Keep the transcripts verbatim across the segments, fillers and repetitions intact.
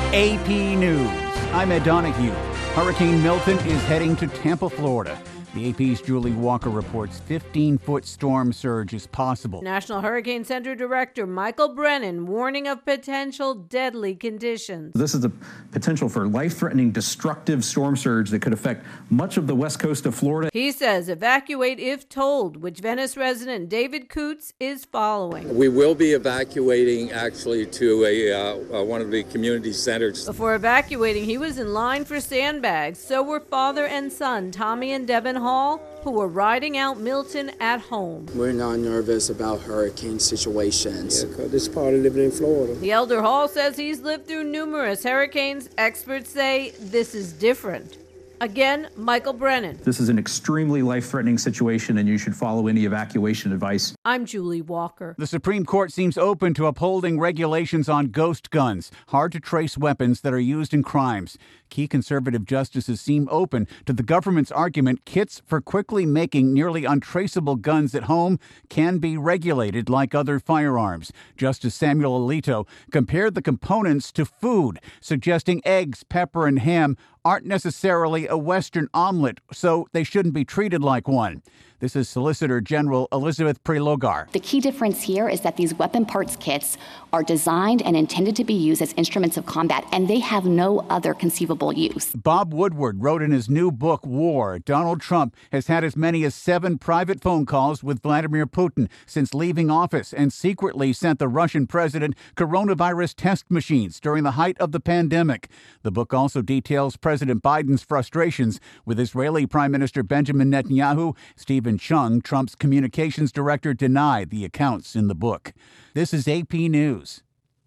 A P News. I'm Ed Donahue. Hurricane Milton is heading to Tampa, Florida. The A P's Julie Walker reports fifteen-foot storm surge is possible. National Hurricane Center Director Michael Brennan warning of potential deadly conditions. This is a potential for life-threatening, destructive storm surge that could affect much of the west coast of Florida. He says evacuate if told, which Venice resident David Coots is following. We will be evacuating actually to a uh, uh, one of the community centers. Before evacuating, he was in line for sandbags. So were father and son Tommy and Devin Hall, who were riding out Milton at home. We're not nervous about hurricane situations. Yeah, 'cause this is part of living in Florida. The elder Hall says he's lived through numerous hurricanes. Experts say this is different. Again, Michael Brennan. This is an extremely life-threatening situation, and you should follow any evacuation advice. I'm Julie Walker. The Supreme Court seems open to upholding regulations on ghost guns, hard-to-trace weapons that are used in crimes. Key conservative justices seem open to the government's argument kits for quickly making nearly untraceable guns at home can be regulated like other firearms. Justice Samuel Alito compared the components to food, suggesting eggs, pepper, and ham aren't necessarily a Western omelet, so they shouldn't be treated like one. This is Solicitor General Elizabeth Prelogar. The key difference here is that these weapon parts kits are designed and intended to be used as instruments of combat, and they have no other conceivable use. Bob Woodward wrote in his new book, War, Donald Trump has had as many as seven private phone calls with Vladimir Putin since leaving office and secretly sent the Russian president coronavirus test machines during the height of the pandemic. The book also details President Biden's frustrations with Israeli Prime Minister Benjamin Netanyahu. Stephen Chung, Trump's communications director, denied the accounts in the book. This is A P News.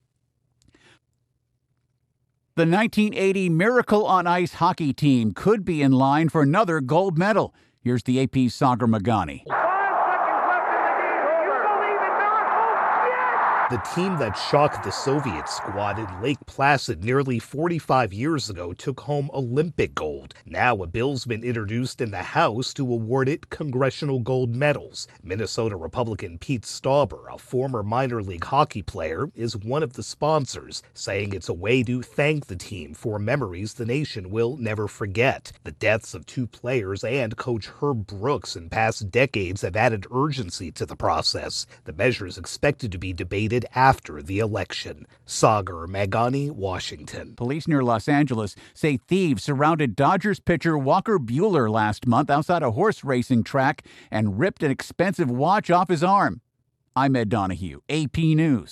The nineteen eighty Miracle on Ice hockey team could be in line for another gold medal. Here's the A P's Sagar Magani. The team that shocked the Soviet squad in Lake Placid nearly forty-five years ago took home Olympic gold. Now a bill's been introduced in the House to award it congressional gold medals. Minnesota Republican Pete Stauber, a former minor league hockey player, is one of the sponsors, saying it's a way to thank the team for memories the nation will never forget. The deaths of two players and coach Herb Brooks in past decades have added urgency to the process. The measure is expected to be debated after the election. Sagar Magani, Washington. Police near Los Angeles say thieves surrounded Dodgers pitcher Walker Buehler last month outside a horse racing track and ripped an expensive watch off his arm. I'm Ed Donahue, A P News.